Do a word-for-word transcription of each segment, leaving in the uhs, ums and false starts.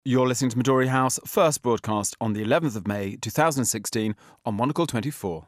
You're listening to Midori House, first broadcast on the eleventh of May two thousand sixteen on Monocle twenty-four.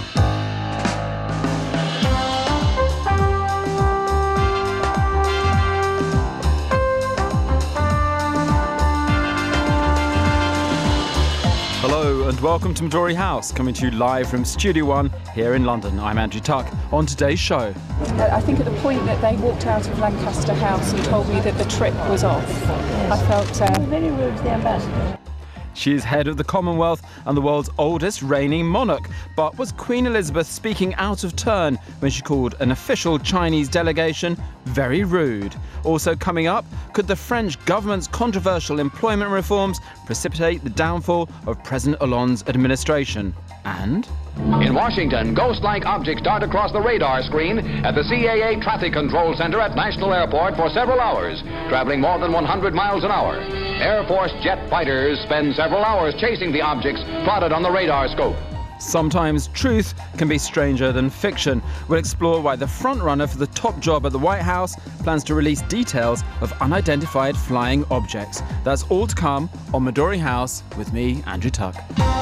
Hello and welcome to Midori House, coming to you live from Studio One here in London. I'm Andrew Tuck. On today's show, I think at the point that they walked out of Lancaster House and told me that the trip was off, I felt uh, very rude to the ambassador. She is head of the Commonwealth and the world's oldest reigning monarch. But was Queen Elizabeth speaking out of turn when she called an official Chinese delegation very rude? Also coming up, could the French government's controversial employment reforms precipitate the downfall of President Hollande's administration? And in Washington, ghost-like objects dart across the radar screen at the C A A Traffic Control Center at National Airport for several hours, traveling more than one hundred miles an hour. Air Force jet fighters spend several hours chasing the objects plotted on the radar scope. sometimes truth can be stranger than fiction. We'll explore why the frontrunner for the top job at the White House plans to release details of unidentified flying objects. That's all to come on Midori House with me, Andrew Tuck.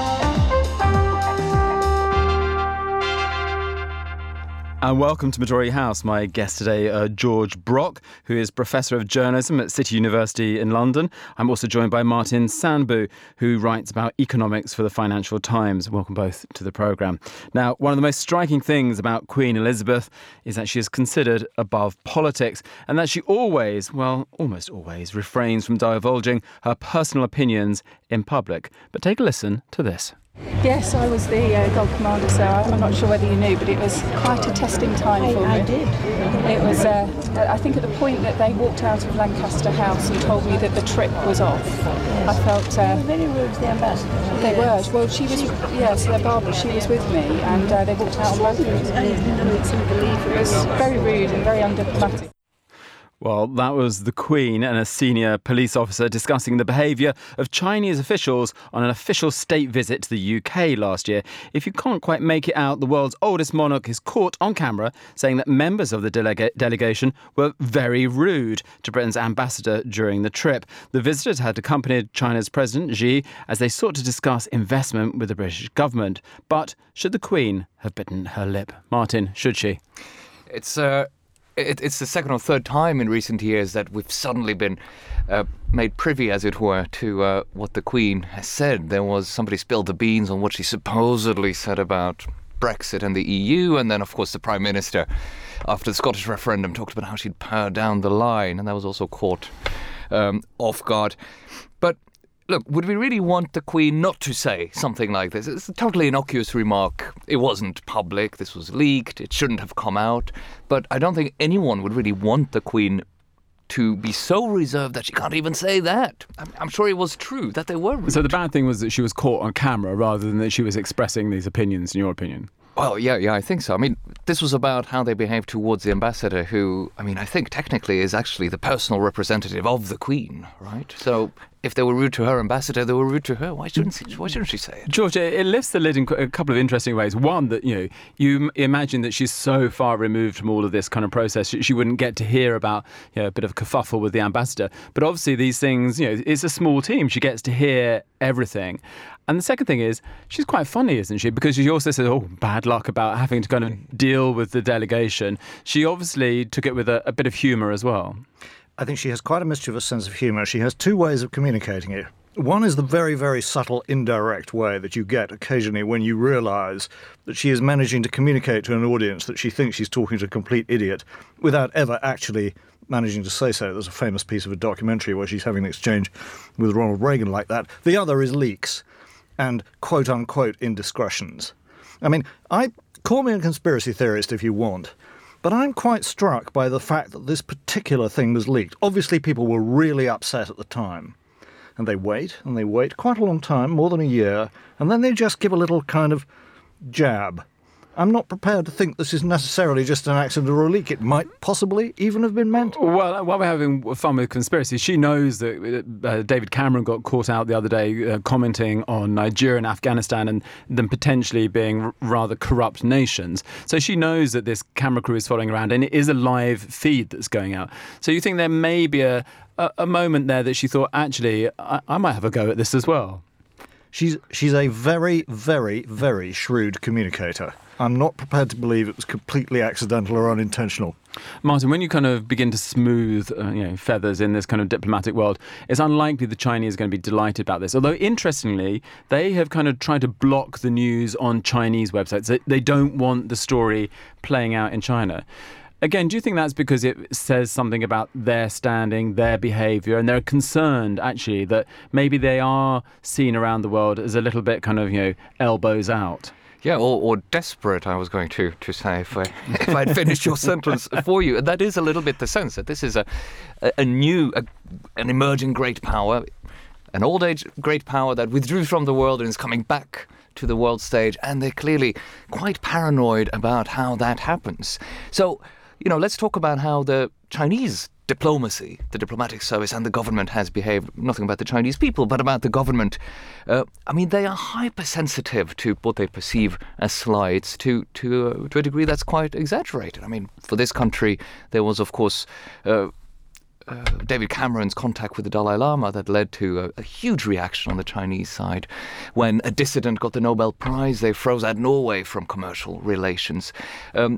And welcome to Midori House. My guest today, uh, George Brock, who is Professor of Journalism at City University in London. I'm also joined by Martin Sandbu, who writes about economics for the Financial Times. Welcome both to the programme. Now, one of the most striking things about Queen Elizabeth is that she is considered above politics and that she always, well, almost always, refrains from divulging her personal opinions in public. But take a listen to this. Yes, I was the uh, Gold Commander, so I'm not sure whether you knew, but it was quite a testing time for me. I did. It was, uh, I think at the point that they walked out of Lancaster House and told me that the trip was off, yes. I felt... Uh, they were very rude to the ambassador. They were. Well, she was, yes, uh, Barbara, she was with me, and uh, they walked out on both. It was very rude and very undiplomatic. Well, that was the Queen and a senior police officer discussing the behaviour of Chinese officials on an official state visit to the U K last year. If you can't quite make it out, the world's oldest monarch is caught on camera saying that members of the delega- delegation were very rude to Britain's ambassador during the trip. The visitors had accompanied China's President Xi as they sought to discuss investment with the British government. But should the Queen have bitten her lip? Martin, should she? It's uh It, it's the second or third time in recent years that we've suddenly been uh, made privy, as it were, to uh, what the Queen has said. There was somebody spilled the beans on what she supposedly said about Brexit and the E U, and then, of course, the Prime Minister, after the Scottish referendum, talked about how she'd purr down the line, and that was also caught um, off guard. But look, would we really want the Queen not to say something like this? It's a totally innocuous remark. It wasn't public. This was leaked. It shouldn't have come out. But I don't think anyone would really want the Queen to be so reserved that she can't even say that. I'm, I'm sure it was true that they were rude. So the bad thing was that she was caught on camera rather than that she was expressing these opinions, in your opinion? Well, yeah, yeah, I think so. I mean, this was about how they behaved towards the ambassador who, I mean, I think technically is actually the personal representative of the Queen, right? So if they were rude to her ambassador, they were rude to her. Why shouldn't she, why shouldn't she say it? George, it lifts the lid in a couple of interesting ways. One, that, you know, you imagine that she's so far removed from all of this kind of process, she wouldn't get to hear about, you know, a bit of a kerfuffle with the ambassador. But obviously these things, you know, it's a small team. She gets to hear everything. And the second thing is, she's quite funny, isn't she? Because she also says, oh, bad luck about having to kind of deal with the delegation. She obviously took it with a, a bit of humour as well. I think she has quite a mischievous sense of humour. She has two ways of communicating it. One is the very, very subtle, indirect way that you get occasionally when you realise that she is managing to communicate to an audience that she thinks she's talking to a complete idiot without ever actually managing to say so. There's a famous piece of a documentary where she's having an exchange with Ronald Reagan like that. The other is leaks and quote-unquote indiscretions. I mean, I call me a conspiracy theorist if you want, but I'm quite struck by the fact that this particular thing was leaked. Obviously, people were really upset at the time. And they wait, and they wait quite a long time, more than a year, and then they just give a little kind of jab I'm not prepared to think this is necessarily just an accident or a leak. It might possibly even have been meant. Well, while we're having fun with conspiracy, she knows that uh, David Cameron got caught out the other day uh, commenting on Nigeria and Afghanistan and them potentially being r- rather corrupt nations. So she knows that this camera crew is following around and it is a live feed that's going out. So you think there may be a, a, a moment there that she thought, actually, I, I might have a go at this as well? She's she's a very, very, very shrewd communicator. I'm not prepared to believe it was completely accidental or unintentional. Martin, when you kind of begin to smooth uh, you know, feathers in this kind of diplomatic world, it's unlikely the Chinese are going to be delighted about this. Although, interestingly, they have kind of tried to block the news on Chinese websites. They, they don't want the story playing out in China. Again, do you think that's because it says something about their standing, their behaviour, and they're concerned, actually, that maybe they are seen around the world as a little bit kind of, you know, elbows out? Yeah, or, or desperate, I was going to, to say, if, I, if I'd finished your sentence for you. And that is a little bit the sense, that this is a, a, a new, a, an emerging great power, an old-age great power that withdrew from the world and is coming back to the world stage, and they're clearly quite paranoid about how that happens. So, you know, let's talk about how the Chinese diplomacy, the diplomatic service and the government has behaved, nothing about the Chinese people, but about the government. Uh, I mean, they are hypersensitive to what they perceive as slights to to, uh, to a degree that's quite exaggerated. I mean, for this country, there was, of course, uh, uh, David Cameron's contact with the Dalai Lama that led to a, a huge reaction on the Chinese side. When a dissident got the Nobel Prize, they froze out Norway from commercial relations. Um,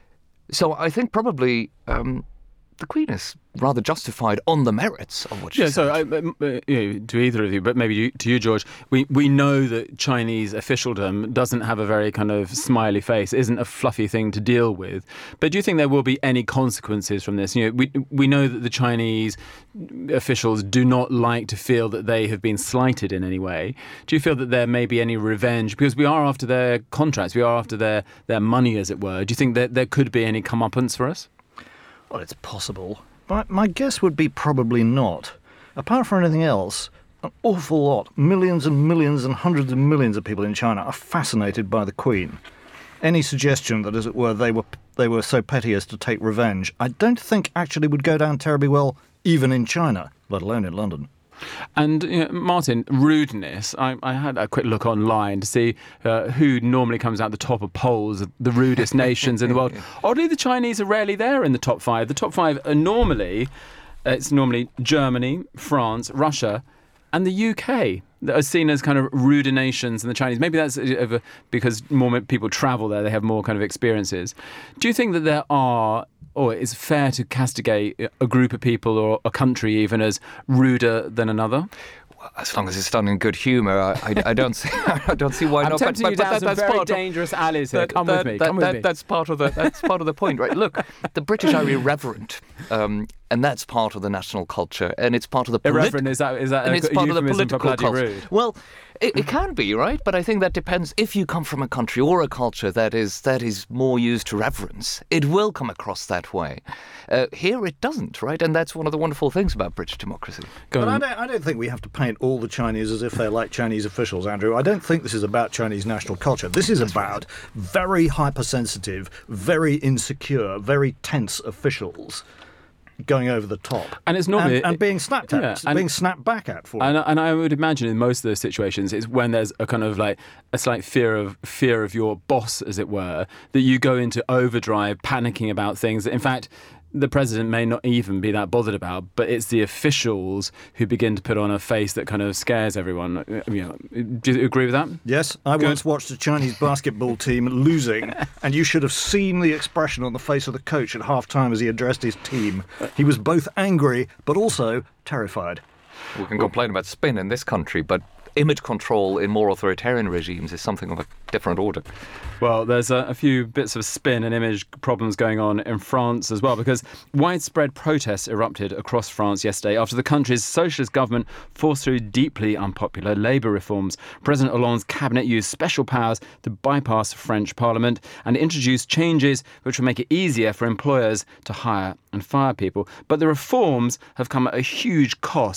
so I think probably... Um, the Queen is rather justified on the merits of what she yeah, said. so I, uh, you know, to either of you, but maybe you, to you, George, we, we know that Chinese officialdom doesn't have a very kind of smiley face, isn't a fluffy thing to deal with. But do you think there will be any consequences from this? You know, we we know that the Chinese officials do not like to feel that they have been slighted in any way. Do you feel that there may be any revenge? Because we are after their contracts, we are after their, their money, as it were. Do you think that there could be any comeuppance for us? Well, it's possible. But my guess would be probably not. Apart from anything else, an awful lot, millions and millions and hundreds of millions of people in China are fascinated by the Queen. Any suggestion that, as it were, they were they were so petty as to take revenge, I don't think actually would go down terribly well, even in China, let alone in London. And, you know, Martin, rudeness, I, I had a quick look online to see uh, who normally comes out the top of polls of the rudest nations in the world. Oddly, the Chinese are rarely there in the top five. The top five are normally, uh, it's normally Germany, France, Russia, and the U K that are seen as kind of ruder nations than the Chinese. Maybe that's over because more people travel there, they have more kind of experiences. Do you think that there are... or it's fair to castigate a group of people or a country even as ruder than another? Well, as long as it's done in good humour, I, I, I don't see I don't see why I'm not. tempting But, you but down that, some that's very part dangerous of, alleys here. that, Come that, with me. That, Come with that, me. That's part of the that's part of the point, right? Look, the British are irreverent, um, and that's part of the national culture, and it's part of the politi- Irreverent, is that, is that and a it's part of the euphemism for political bloody culture. rude? Well, it, it can be, right? But I think that depends. If you come from a country or a culture that is that is more used to reverence, it will come across that way. Uh, here it doesn't, right? And that's one of the wonderful things about British democracy. Go But on. I don't, I don't think we have to paint all the Chinese as if they're like Chinese officials, Andrew. I don't think this is about Chinese national culture. This is about very hypersensitive, very insecure, very tense officials going over the top. And it's normally- and, and being snapped at, Yeah, and- being snapped back at for it. And, and I would imagine in most of those situations, it's when there's a kind of like a slight fear of fear of your boss, as it were, that you go into overdrive, panicking about things that, in fact, the president may not even be that bothered about, but it's the officials who begin to put on a face that kind of scares everyone. You know, do you agree with that? Yes, I Good. once watched a Chinese basketball team losing, and you should have seen the expression on the face of the coach at half-time as he addressed his team. He was both angry, but also terrified. We can complain about spin in this country, but image control in more authoritarian regimes is something of a different order. Well, there's a, a few bits of spin and image problems going on in France as well, because widespread protests erupted across France yesterday after the country's socialist government forced through deeply unpopular labour reforms. President Hollande's cabinet used special powers to bypass French parliament and introduce changes which will make it easier for employers to hire and fire people. But the reforms have come at a huge cost,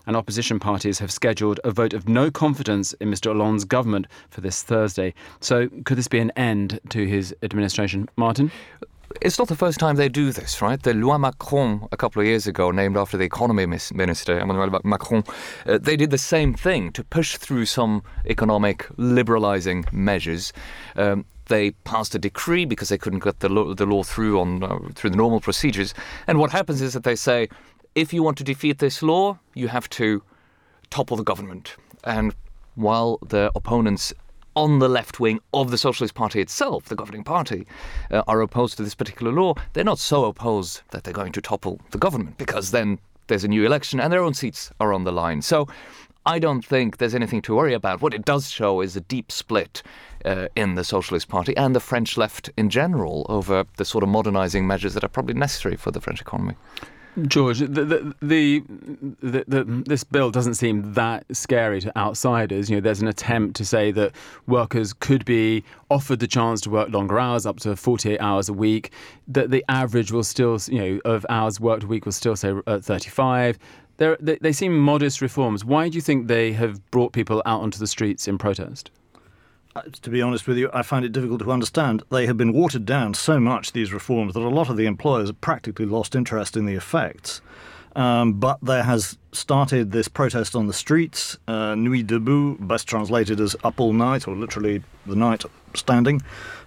and opposition parties have scheduled a vote of no confidence in Mister Hollande's government for this Thursday. So could this be an end to his administration? Martin? It's not the first time they do this, right? The Loi Macron a couple of years ago, named after the economy minister, Emmanuel Macron, uh, they did the same thing to push through some economic liberalising measures. Um, they passed a decree because they couldn't get the law, the law through on uh, through the normal procedures. And what happens is that they say, if you want to defeat this law, you have to topple the government. And while the opponents on the left wing of the Socialist Party itself, the governing party, uh, are opposed to this particular law, they're not so opposed that they're going to topple the government, because then there's a new election and their own seats are on the line. So I don't think there's anything to worry about. What it does show is a deep split uh, in the Socialist Party and the French left in general over the sort of modernising measures that are probably necessary for the French economy. George, the, the, the, the, the, this bill doesn't seem that scary to outsiders. You know, there's an attempt to say that workers could be offered the chance to work longer hours, up to forty-eight hours a week. That the average will still, you know, of hours worked a week will still say uh, thirty-five. They're, they, they seem modest reforms. Why do you think they have brought people out onto the streets in protest? Uh, to be honest with you, I find it difficult to understand. They have been watered down so much, these reforms, that a lot of the employers have practically lost interest in the effects. Um, but there has started this protest on the streets, uh, Nuit debout, best translated as up all night, or literally the night standing,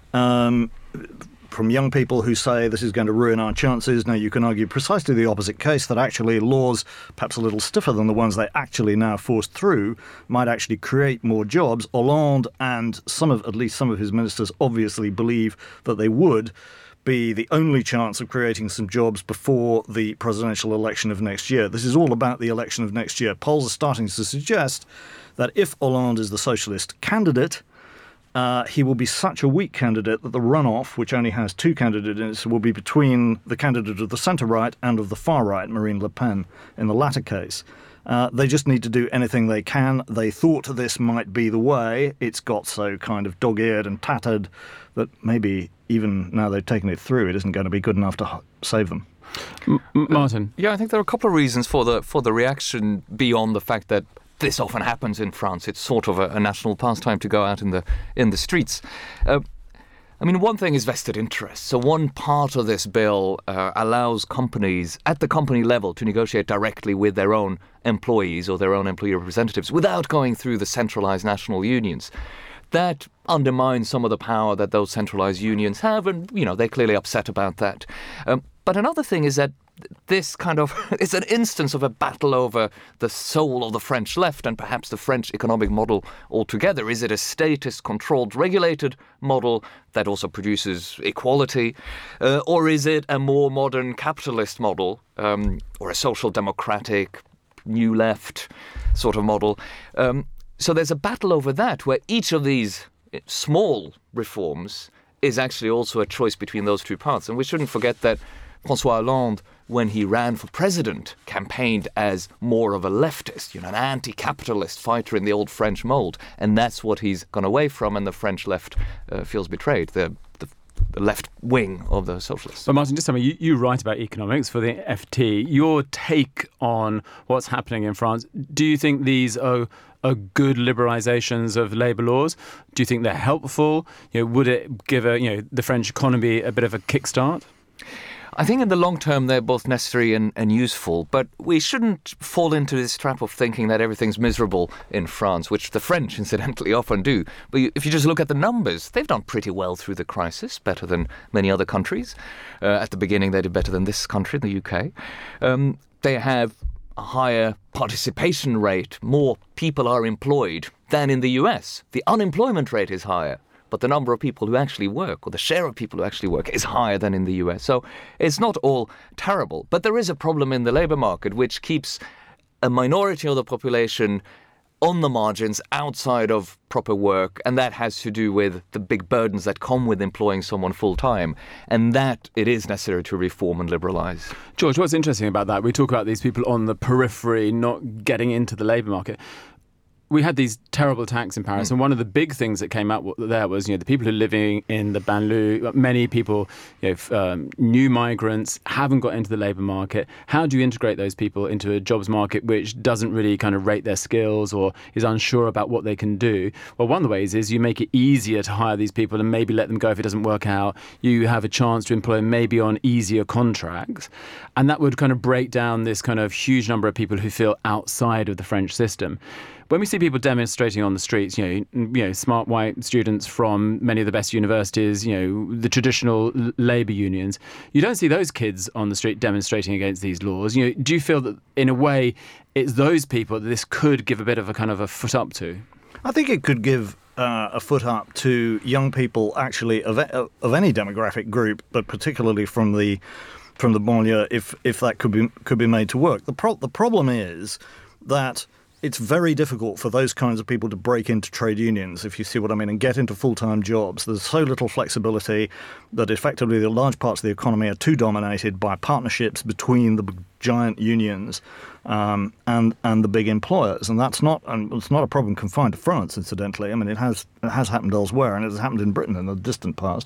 um, from young people who say this is going to ruin our chances. Now, you can argue precisely the opposite case, that actually laws, perhaps a little stiffer than the ones they actually now forced through, might actually create more jobs. Hollande and some of, at least some of his ministers, obviously believe that they would be the only chance of creating some jobs before the presidential election of next year. This is all about the election of next year. Polls are starting to suggest that if Hollande is the socialist candidate, Uh, he will be such a weak candidate that the runoff, which only has two candidates, will be between the candidate of the centre-right and of the far-right, Marine Le Pen, in the latter case. Uh, they just need to do anything they can. They thought this might be the way. It's got so kind of dog-eared and tattered that maybe even now they've taken it through, it isn't going to be good enough to h- save them. M- Martin? Uh, yeah, I think there are a couple of reasons for the for the reaction beyond the fact that this often happens in France. It's sort of a, a national pastime to go out in the in the streets. Uh, I mean, one thing is vested interest. So one part of this bill uh, allows companies at the company level to negotiate directly with their own employees or their own employee representatives without going through the centralized national unions. That undermines some of the power that those centralized unions have, and, you know, they're clearly upset about that. Um, but another thing is that this kind of is an instance of a battle over the soul of the French left and perhaps the French economic model altogether. Is it a statist, controlled, regulated model that also produces equality? Uh, or is it a more modern capitalist model um, or a social democratic, new left sort of model? Um, so there's a battle over that where each of these small reforms is actually also a choice between those two parts. And we shouldn't forget that François Hollande, when he ran for president, campaigned as more of a leftist, you know, an anti-capitalist fighter in the old French mold. And that's what he's gone away from, and the French left uh, feels betrayed, the, the, the left wing of the socialists. But Martin, just tell me, you, you write about economics for the F T. Your take on what's happening in France, do you think these are are good liberalisations of labour laws? Do you think they're helpful? You know, would it give a, you know, the French economy a bit of a kickstart? I think in the long term they're both necessary and, and useful, but we shouldn't fall into this trap of thinking that everything's miserable in France, which the French incidentally often do. But if you just look at the numbers, they've done pretty well through the crisis, better than many other countries. Uh, at the beginning they did better than this country, the U K. Um, they have a higher participation rate, more people are employed than in the U S. The unemployment rate is higher, but the number of people who actually work, or the share of people who actually work, is higher than in the U S. So it's not all terrible. But there is a problem in the labour market which keeps a minority of the population on the margins, outside of proper work, and that has to do with the big burdens that come with employing someone full-time, and that it is necessary to reform and liberalise. George, what's interesting about that, we talk about these people on the periphery not getting into the labour market. we had these terrible attacks in Paris, mm. and one of the big things that came out there was, you know, the people who are living in the banlieue, many people, you know, um, new migrants, haven't got into the labour market. How do you integrate those people into a jobs market which doesn't really kind of rate their skills or is unsure about what they can do? Well, one of the ways is you make it easier to hire these people and maybe let them go if it doesn't work out. You have a chance to employ them maybe on easier contracts, and that would kind of break down this kind of huge number of people who feel outside of the French system. When we see people demonstrating on the streets, you know, you know, smart white students from many of the best universities, you know, the traditional labour unions, you don't see those kids on the street demonstrating against these laws. You know, do you feel that in a way it's those people that this could give a bit of a kind of a foot up to? I think it could give uh, a foot up to young people actually of of any demographic group, but particularly from the from the banlieue, if if that could be could be made to work. The pro- the problem is that it's very difficult for those kinds of people to break into trade unions, if you see what I mean, and get into full-time jobs. There's so little flexibility that effectively the large parts of the economy are too dominated by partnerships between the giant unions um, and and the big employers, and that's not and it's not a problem confined to France, incidentally. I mean, it has it has happened elsewhere, and it has happened in Britain in the distant past.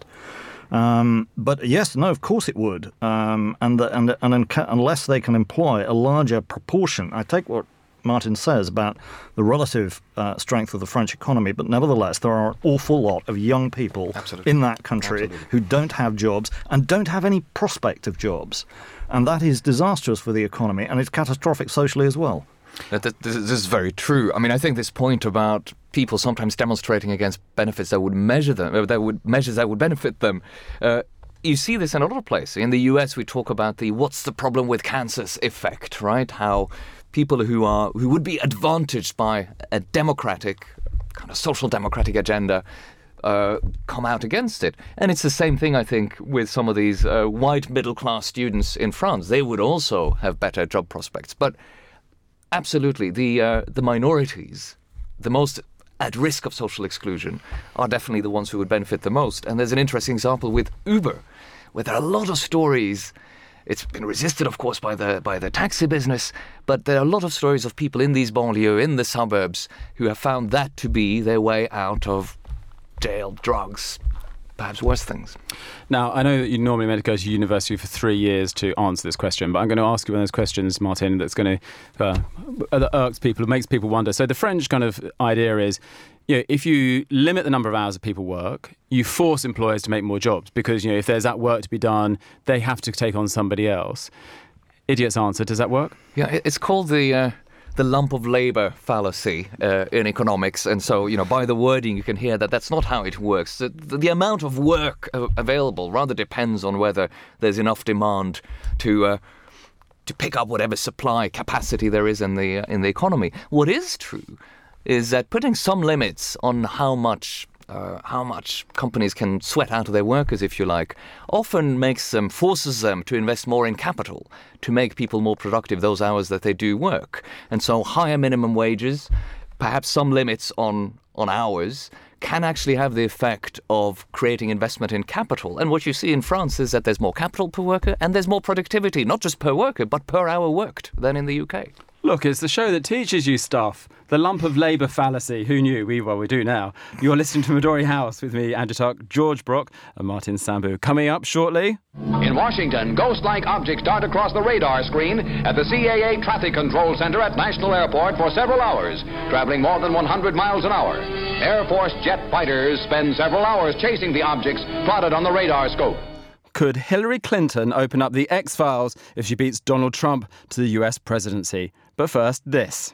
Um, but yes, no, of course it would, um, and the, and and unless they can employ a larger proportion, I take what Martin says about the relative uh, strength of the French economy, but nevertheless there are an awful lot of young people Absolutely. in that country Absolutely. who don't have jobs and don't have any prospect of jobs, and that is disastrous for the economy, and it's catastrophic socially as well. This is very true. I mean, I think this point about people sometimes demonstrating against benefits that would measure them, that would measures that would benefit them. Uh, You see this in a lot of places. In the U S, we talk about the "what's the problem with Kansas" effect, right? How people who are who would be advantaged by a democratic, kind of social democratic agenda uh, come out against it. And it's the same thing, I think, with some of these uh, white middle-class students in France. They would also have better job prospects. But absolutely, the uh, the minorities, the most at risk of social exclusion, are definitely the ones who would benefit the most. And there's an interesting example with Uber, where there are a lot of stories. It's been resisted, of course, by the by the taxi business, but there are a lot of stories of people in these banlieues, in the suburbs, who have found that to be their way out of jail, drugs, perhaps worse things. Now, I know that you normally meant to go to university for three years to answer this question, but I'm going to ask you one of those questions, Martin, that's going to uh, that irks people, it makes people wonder. So the French kind of idea is, you know, if you limit the number of hours that people work, you force employers to make more jobs because, you know, if there's that work to be done, they have to take on somebody else. Idiot's answer. Does that work? Yeah, it's called the uh, the lump of labour fallacy uh, in economics. And so, you know, by the wording, you can hear that that's not how it works. The, the, the amount of work uh, available rather depends on whether there's enough demand to uh, to pick up whatever supply capacity there is in the uh, in the economy. What is true is that putting some limits on how much uh, how much companies can sweat out of their workers, if you like, often makes them, forces them to invest more in capital to make people more productive those hours that they do work. And so higher minimum wages, perhaps some limits on, on hours, can actually have the effect of creating investment in capital. And what you see in France is that there's more capital per worker and there's more productivity, not just per worker, but per hour worked than in the U K. Look, it's the show that teaches you stuff. The lump of labour fallacy. Who knew? We, well, we do now. You're listening to Midori House with me, Andrew Tuck, George Brook and Martin Sambu. Coming up shortly. In Washington, ghost-like objects dart across the radar screen at the C A A Traffic Control Center at National Airport for several hours, traveling more than one hundred miles an hour. Air Force jet fighters spend several hours chasing the objects plotted on the radar scope. Could Hillary Clinton open up the X-Files if she beats Donald Trump to the U S presidency? But first, this.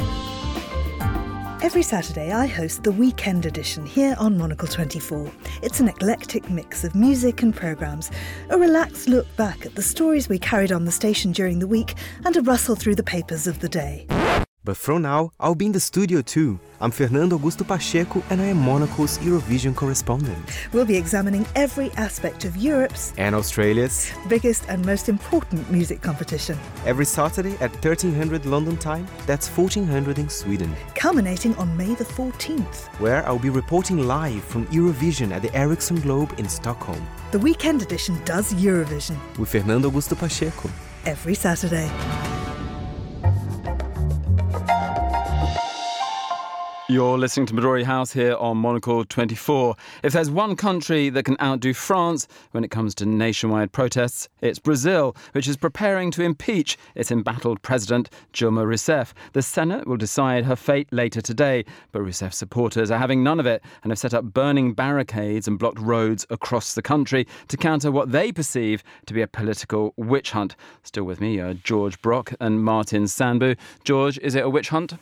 Every Saturday I host the Weekend Edition here on Monocle twenty-four. It's an eclectic mix of music and programmes, a relaxed look back at the stories we carried on the station during the week and a rustle through the papers of the day. But from now, I'll be in the studio too. I'm Fernando Augusto Pacheco and I am Monocle's Eurovision correspondent. We'll be examining every aspect of Europe's and Australia's biggest and most important music competition. Every Saturday at thirteen hundred London time, that's fourteen hundred in Sweden. Culminating on May the fourteenth. Where I'll be reporting live from Eurovision at the Ericsson Globe in Stockholm. The Weekend Edition does Eurovision. With Fernando Augusto Pacheco. Every Saturday. You're listening to Midori House here on Monocle twenty-four. If there's one country that can outdo France when it comes to nationwide protests, it's Brazil, which is preparing to impeach its embattled president, Dilma Rousseff. The Senate will decide her fate later today, but Rousseff's supporters are having none of it and have set up burning barricades and blocked roads across the country to counter what they perceive to be a political witch hunt. Still with me are George Brock and Martin Sandbu. George, is it a witch hunt?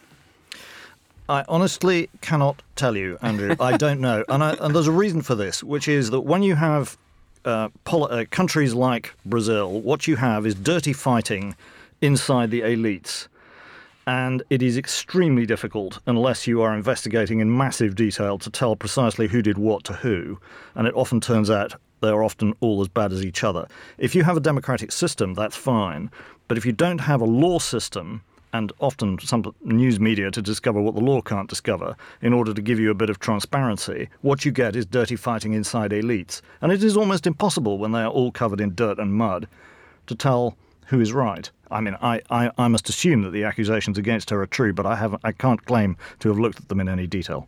I honestly cannot tell you, Andrew. I don't know. And, I, and there's a reason for this, which is that when you have uh, poli- uh, countries like Brazil, what you have is dirty fighting inside the elites. And it is extremely difficult, unless you are investigating in massive detail, to tell precisely who did what to who. And it often turns out they're often all as bad as each other. If you have a democratic system, that's fine. But if you don't have a law system, and often some news media to discover what the law can't discover in order to give you a bit of transparency, what you get is dirty fighting inside elites. And it is almost impossible when they are all covered in dirt and mud to tell who is right. I mean, I, I, I must assume that the accusations against her are true, but I haven't, I can't claim to have looked at them in any detail.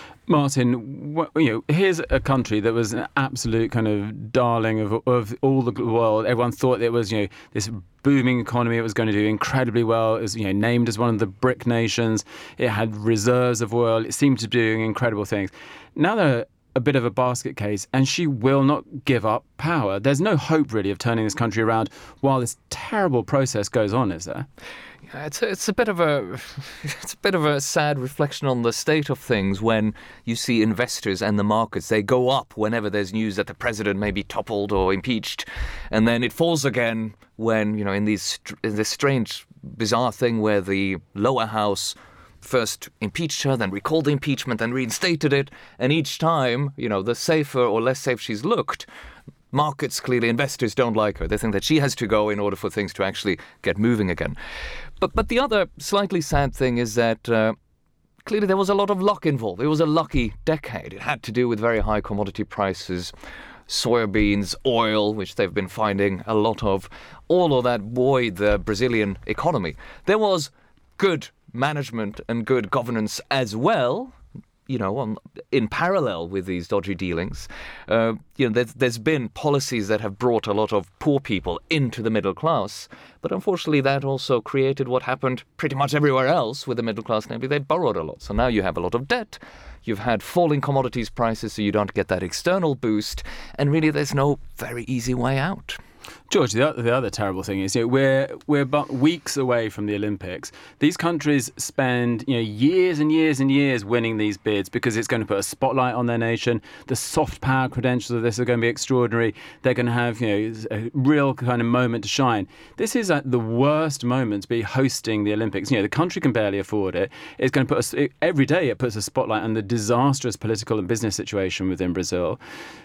Martin, you know, here's a country that was an absolute kind of darling of of all the world. Everyone thought it was, you know, this booming economy. It was going to do incredibly well. It was, you know, named as one of the BRIC nations. It had reserves of oil. It seemed to be doing incredible things. Now they're a bit of a basket case, and she will not give up power. There's no hope, really, of turning this country around while this terrible process goes on, is there? It's a, it's a bit of a it's a bit of a sad reflection on the state of things when you see investors and the markets, they go up whenever there's news that the president may be toppled or impeached, and then it falls again when, you know, in these in this strange, bizarre thing where the lower house first impeached her, then recalled the impeachment, then reinstated it, and each time, you know, the safer or less safe she's looked, markets, clearly investors don't like her. They think that she has to go in order for things to actually get moving again. But but the other slightly sad thing is that uh, clearly there was a lot of luck involved. It was a lucky decade. It had to do with very high commodity prices, soybeans, oil, which they've been finding a lot of. All of that buoyed the Brazilian economy. There was good management and good governance as well, you know, on, in parallel with these dodgy dealings. Uh, you know, there's, there's been policies that have brought a lot of poor people into the middle class, but unfortunately that also created what happened pretty much everywhere else with the middle class, namely they borrowed a lot. So now you have a lot of debt, you've had falling commodities prices, so you don't get that external boost, and really there's no very easy way out. George, the other, the other terrible thing is, you know, we're we're but weeks away from the Olympics. These countries spend, you know, years and years and years winning these bids because it's going to put a spotlight on their nation. The soft power credentials of this are going to be extraordinary. They're going to have, you know, a real kind of moment to shine. This is at the worst moment to be hosting the Olympics. You know, the country can barely afford it. It's going to put us every day. It puts a spotlight on the disastrous political and business situation within Brazil.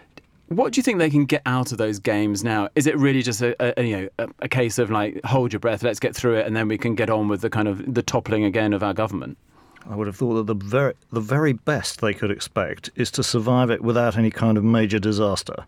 What do you think they can get out of those games now? Is it really just a, a you know a, a case of like, hold your breath, let's get through it, and then we can get on with the kind of the toppling again of our government? I would have thought that the very the very best they could expect is to survive it without any kind of major disaster.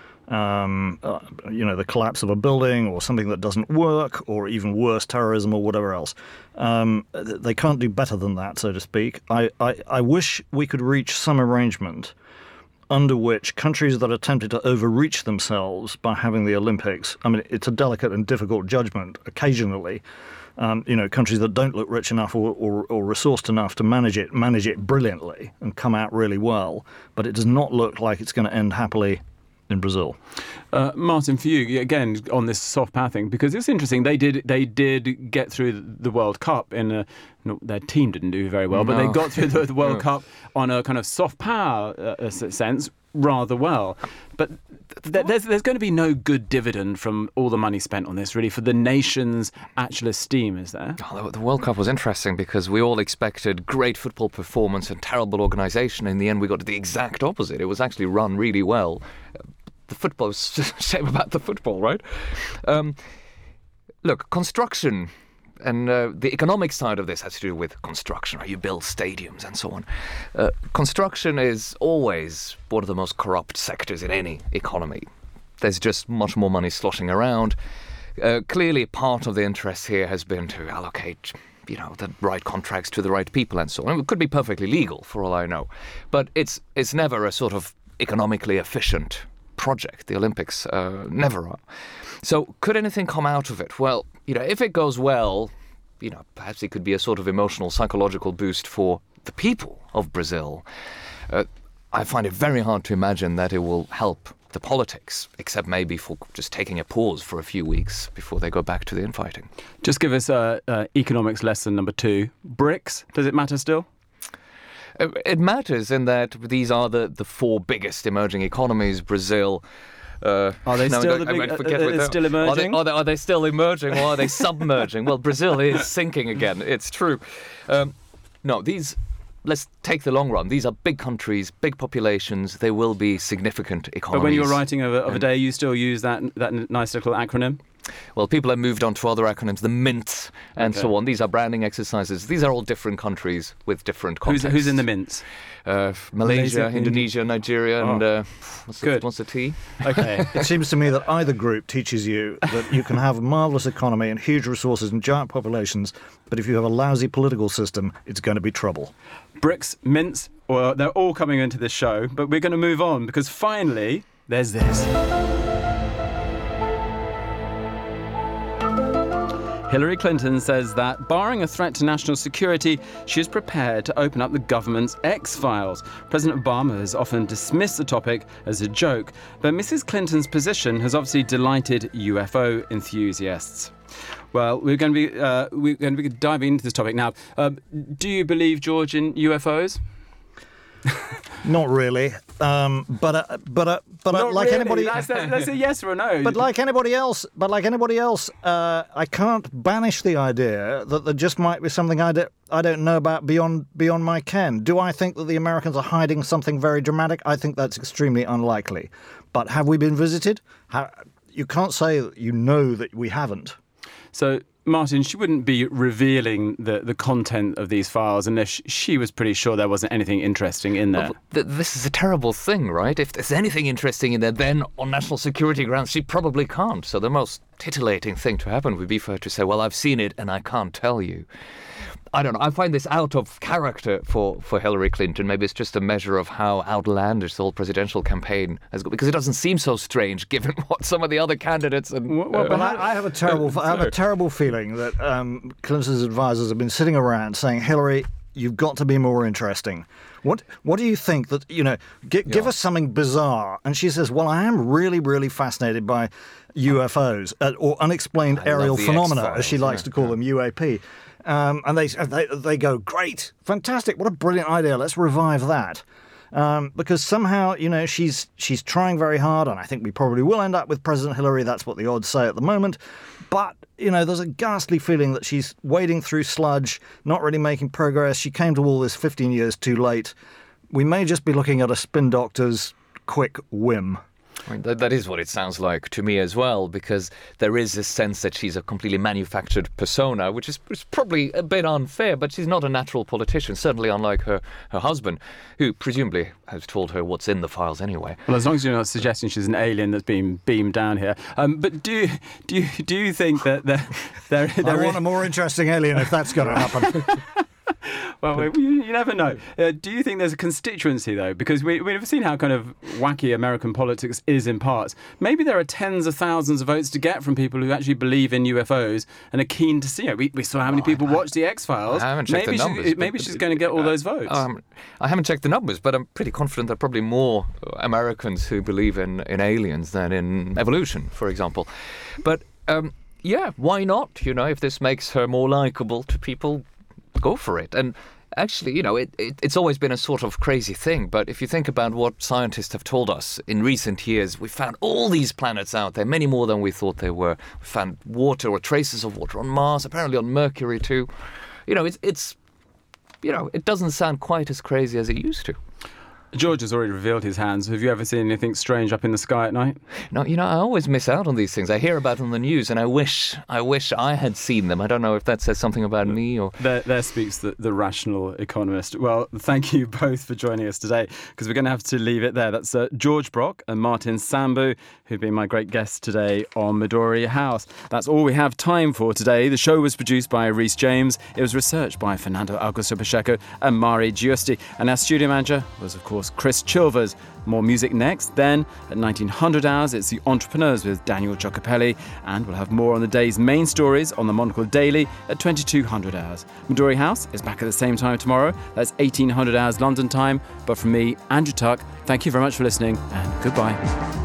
Um, uh, you know, the collapse of a building or something that doesn't work, or even worse, terrorism or whatever else. Um, they can't do better than that, so to speak. I, I, I wish we could reach some arrangement under which countries that are tempted to overreach themselves by having the Olympics, I mean, it's a delicate and difficult judgment occasionally, um, you know, countries that don't look rich enough or, or, or resourced enough to manage it, manage it brilliantly and come out really well, but it does not look like it's going to end happily in Brazil. Uh, Martin, for you, again, on this soft power thing, because it's interesting, they did they did get through the World Cup in a, no, their team didn't do very well, no. but they got through the, the World no. Cup on a kind of soft power uh, sense rather well. But th- there's there's going to be no good dividend from all the money spent on this, really, for the nation's actual esteem, is there? Oh, the World Cup was interesting because we all expected great football performance and terrible organisation. In the end, we got the exact opposite. It was actually run really well. The football is just a shame about the football, right? Um, look, construction and uh, the economic side of this has to do with construction, right? You build stadiums and so on. Uh, construction is always one of the most corrupt sectors in any economy. There's just much more money sloshing around. Uh, clearly, part of the interest here has been to allocate you know, the right contracts to the right people and so on. It could be perfectly legal for all I know. But it's it's never a sort of economically efficient project. The Olympics uh, never are. So could anything come out of it? Well, you know, if it goes well, you know, perhaps it could be a sort of emotional, psychological boost for the people of Brazil. Uh, I find it very hard to imagine that it will help the politics, except maybe for just taking a pause for a few weeks before they go back to the infighting. Just give us uh, uh, economics lesson number two. BRICS, does it matter still? Uh, it matters in that these are the, the four biggest emerging economies. Brazil. Uh, are they no, still, no, the big, I forget uh, what uh, still emerging? Are they, are, they, are they still emerging or are they submerging? Well, Brazil is sinking again. It's true. Um, no, these... Let's take the long run. These are big countries, big populations. They will be significant economies. But when you're writing of a, of a day, you still use that that nice little acronym? Well, people have moved on to other acronyms, the MINT and okay. so on. These are branding exercises. These are all different countries with different contexts. Who's, who's in the MINT? Uh, Malaysia, Malaysia, Indonesia, Nigeria, oh. and uh, what's, the, Good. what's the T? Okay. It seems to me that either group teaches you that you can have a marvellous economy and huge resources and giant populations, but if you have a lousy political system, it's going to be trouble. BRICS, mints, well, they're all coming into this show, but we're going to move on because finally, there's this. Hillary Clinton says that, barring a threat to national security, she is prepared to open up the government's X-Files. President Obama has often dismissed the topic as a joke, but Missus Clinton's position has obviously delighted U F O enthusiasts. Well, we're going to be uh, we're going to be diving into this topic now. Uh, do you believe, George, in U F Os? Not really, um, but uh, but uh, but uh, Not like really. anybody, that's a, that's a yes or a no. but like anybody else, but like anybody else, uh, I can't banish the idea that there just might be something I don't I don't know about beyond beyond my ken. Do I think that the Americans are hiding something very dramatic? I think that's extremely unlikely. But have we been visited? How, you can't say that you know that we haven't. So, Martin, she wouldn't be revealing the, the content of these files unless she was pretty sure there wasn't anything interesting in there. Well, th- this is a terrible thing, right? If there's anything interesting in there, then on national security grounds, she probably can't. So the most titillating thing to happen would be for her to say, well, I've seen it and I can't tell you. I don't know. I find this out of character for, for Hillary Clinton. Maybe it's just a measure of how outlandish the whole presidential campaign has got, because it doesn't seem so strange given what some of the other candidates and. Well, uh, but I, I have a terrible, I have a terrible feeling that um, Clinton's advisors have been sitting around saying, Hillary, you've got to be more interesting. What What do you think that, you know, g- yeah. give us something bizarre? And she says, well, I am really, really fascinated by U F Os uh, or unexplained I aerial phenomena, X-Files, as she likes yeah, to call yeah. them, U A P. Um, and they, they they go, great, fantastic, what a brilliant idea, let's revive that. Um, because somehow, you know, she's she's trying very hard, and I think we probably will end up with President Hillary, that's what the odds say at the moment. But, you know, there's a ghastly feeling that she's wading through sludge, not really making progress. She came to all this fifteen years too late. We may just be looking at a spin doctor's quick whim. I mean, that, that is what it sounds like to me as well, because there is this sense that she's a completely manufactured persona, which is, is probably a bit unfair, but she's not a natural politician, certainly unlike her, her husband, who presumably has told her what's in the files anyway. Well, as long as you're not suggesting she's an alien that's been beamed down here. Um, but do do you, do you think that there, there, there I is... want a more interesting alien if that's going to happen. Well, you, you never know. Uh, do you think there's a constituency, though? Because we, we've seen how kind of wacky American politics is in parts. Maybe there are tens of thousands of votes to get from people who actually believe in U F Os and are keen to see it. We, we saw how many people watch the X-Files. I haven't checked maybe the numbers. She, but, maybe but, she's going to get all uh, those votes. Um, I haven't checked the numbers, but I'm pretty confident there are probably more Americans who believe in, in aliens than in evolution, for example. But, um, yeah, why not? You know, if this makes her more likeable to people, go for it. And actually, you know, it, it, it's always been a sort of crazy thing, but if you think about what scientists have told us in recent years, we found all these planets out there, many more than we thought they were. We found water or traces of water on Mars, apparently on Mercury too. You know, it's, it's you know, it doesn't sound quite as crazy as it used to. George has already revealed his hands. Have you ever seen anything strange up in the sky at night? No, you know, I always miss out on these things. I hear about them on the news, and I wish I wish I had seen them. I don't know if that says something about me or... There, there speaks the, the rational economist. Well, thank you both for joining us today, because we're going to have to leave it there. That's uh, George Brock and Martin Sambu, who've been my great guests today on Midori House. That's all we have time for today. The show was produced by Rhys James. It was researched by Fernando Augusto Pacheco and Mari Giusti. And our studio manager was, of course, Chris Chilvers. More music next. Then at nineteen hundred hours, it's The Entrepreneurs with Daniel Giacopelli. And we'll have more on the day's main stories on the Monocle Daily at twenty-two hundred hours. Midori House is back at the same time tomorrow. That's eighteen hundred hours London time. But from me, Andrew Tuck, thank you very much for listening and goodbye.